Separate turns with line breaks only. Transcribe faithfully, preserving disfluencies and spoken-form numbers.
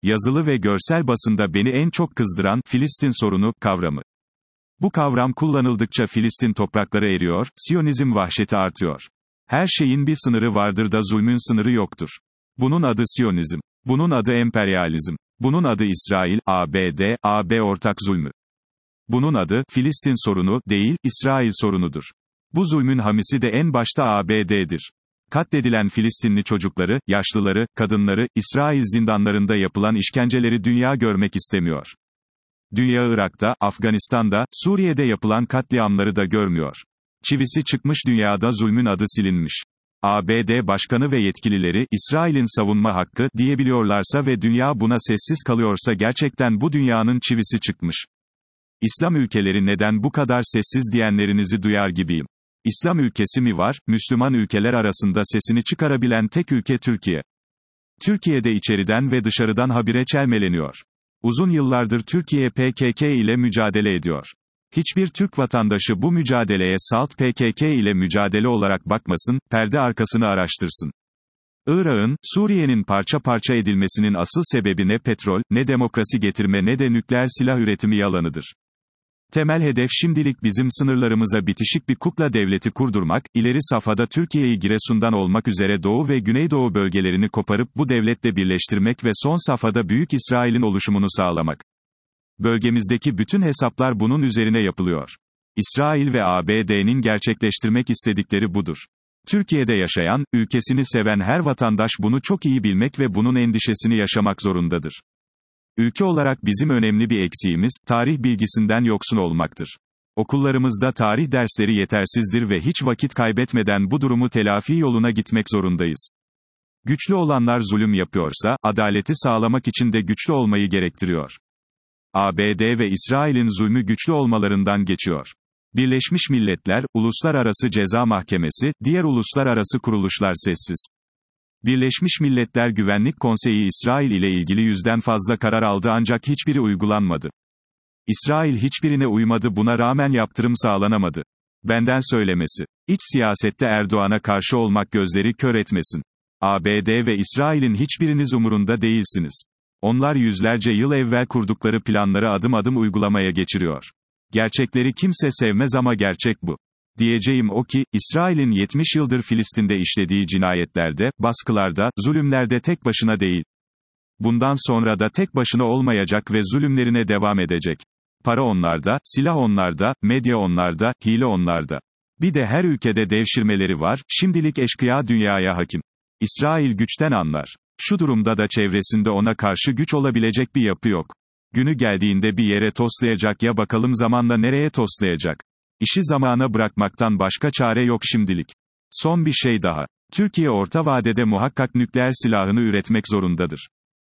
yazılı ve görsel basında beni en çok kızdıran, Filistin sorunu, kavramı. Bu kavram kullanıldıkça Filistin toprakları eriyor, Siyonizm vahşeti artıyor. Her şeyin bir sınırı vardır da zulmün sınırı yoktur. Bunun adı Siyonizm. Bunun adı emperyalizm. Bunun adı İsrail, A B D, A B ortak zulmü. Bunun adı, Filistin sorunu, değil, İsrail sorunudur. Bu zulmün hamisi de en başta A B D'dir. Katledilen Filistinli çocukları, yaşlıları, kadınları, İsrail zindanlarında yapılan işkenceleri dünya görmek istemiyor. Dünya Irak'ta, Afganistan'da, Suriye'de yapılan katliamları da görmüyor. Çivisi çıkmış dünyada zulmün adı silinmiş. A B D başkanı ve yetkilileri, İsrail'in savunma hakkı, diyebiliyorlarsa ve dünya buna sessiz kalıyorsa gerçekten bu dünyanın çivisi çıkmış. İslam ülkeleri neden bu kadar sessiz diyenlerinizi duyar gibiyim. İslam ülkesi mi var, Müslüman ülkeler arasında sesini çıkarabilen tek ülke Türkiye. Türkiye'de içeriden ve dışarıdan habire çelmeleniyor. Uzun yıllardır Türkiye P K K ile mücadele ediyor. Hiçbir Türk vatandaşı bu mücadeleye salt P K K ile mücadele olarak bakmasın, perde arkasını araştırsın. Irak'ın, Suriye'nin parça parça edilmesinin asıl sebebi ne petrol, ne demokrasi getirme ne de nükleer silah üretimi yalanıdır. Temel hedef şimdilik bizim sınırlarımıza bitişik bir kukla devleti kurdurmak, ileri safhada Türkiye'yi Giresun'dan olmak üzere Doğu ve Güneydoğu bölgelerini koparıp bu devletle birleştirmek ve son safhada Büyük İsrail'in oluşumunu sağlamak. Bölgemizdeki bütün hesaplar bunun üzerine yapılıyor. İsrail ve A B D'nin gerçekleştirmek istedikleri budur. Türkiye'de yaşayan, ülkesini seven her vatandaş bunu çok iyi bilmek ve bunun endişesini yaşamak zorundadır. Ülke olarak bizim önemli bir eksiğimiz, tarih bilgisinden yoksun olmaktır. Okullarımızda tarih dersleri yetersizdir ve hiç vakit kaybetmeden bu durumu telafi yoluna gitmek zorundayız. Güçlü olanlar zulüm yapıyorsa, adaleti sağlamak için de güçlü olmayı gerektiriyor. A B D ve İsrail'in zulmü güçlü olmalarından geçiyor. Birleşmiş Milletler, Uluslararası Ceza Mahkemesi, diğer uluslararası kuruluşlar sessiz. Birleşmiş Milletler Güvenlik Konseyi İsrail ile ilgili yüzden fazla karar aldı ancak hiçbiri uygulanmadı. İsrail hiçbirine uymadı, buna rağmen yaptırım sağlanamadı. Benden söylemesi. İç siyasette Erdoğan'a karşı olmak gözleri kör etmesin. A B D ve İsrail'in hiçbiriniz umurunda değilsiniz. Onlar yüzlerce yıl evvel kurdukları planları adım adım uygulamaya geçiriyor. Gerçekleri kimse sevmez ama gerçek bu. Diyeceğim o ki, İsrail'in yetmiş yıldır Filistin'de işlediği cinayetlerde, baskılarda, zulümlerde tek başına değil. Bundan sonra da tek başına olmayacak ve zulümlerine devam edecek. Para onlarda, silah onlarda, medya onlarda, hile onlarda. Bir de her ülkede devşirmeleri var, şimdilik eşkıya dünyaya hakim. İsrail güçten anlar. Şu durumda da çevresinde ona karşı güç olabilecek bir yapı yok. Günü geldiğinde bir yere toslayacak ya bakalım zamanla nereye toslayacak. İşi zamana bırakmaktan başka çare yok şimdilik. Son bir şey daha. Türkiye orta vadede muhakkak nükleer silahını üretmek zorundadır.